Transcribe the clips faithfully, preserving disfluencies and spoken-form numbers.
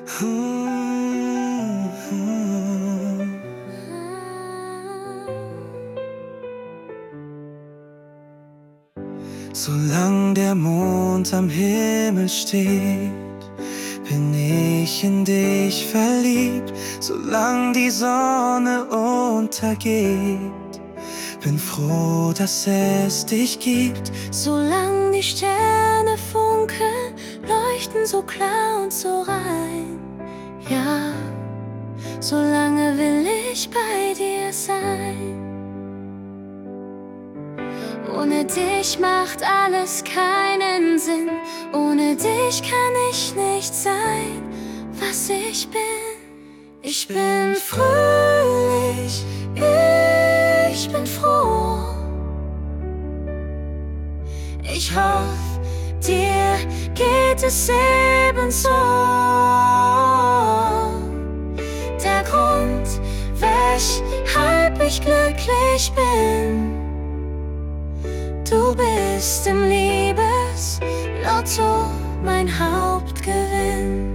Solange der Mond am Himmel steht, bin ich in dich verliebt. Solange die Sonne untergeht, bin froh, dass es dich gibt. Solange die Sterne funkeln, leuchten so klar und so rein. Ja, solange will ich bei dir sein. Ohne dich macht alles keinen Sinn. Ohne dich kann ich nicht sein, was ich bin. Ich bin fröhlich, ich bin froh. Ich hoffe, dir geht es ebenso. Der Grund, weshalb ich glücklich bin: du bist im Liebeslotto mein Hauptgewinn.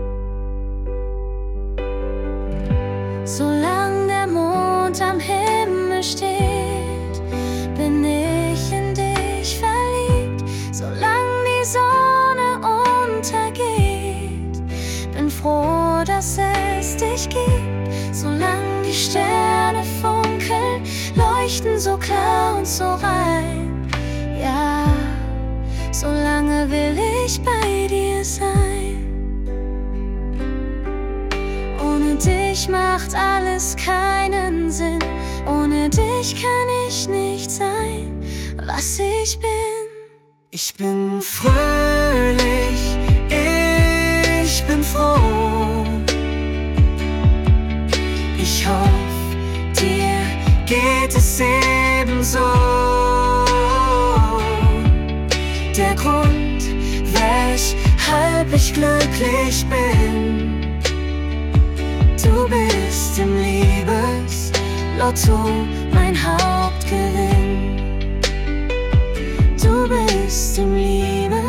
Solange der Mond am Himmel steht, bin ich in dich verliebt. Solange die Sonne untergeht, bin froh, dass es dich gibt. Solange die Sterne funkeln, leuchten so klar und so rein. Ja, solange will ich bei dir sein. Ohne dich macht alles keinen Sinn. Ohne dich kann ich nicht sein, was ich bin. Ich bin fröhlich, ich bin froh. Ich hoffe, dir geht es ebenso. Der Grund, weshalb ich glücklich bin: du bist im Liebeslotto mein Hauptgewinn. Du bist im Liebeslotto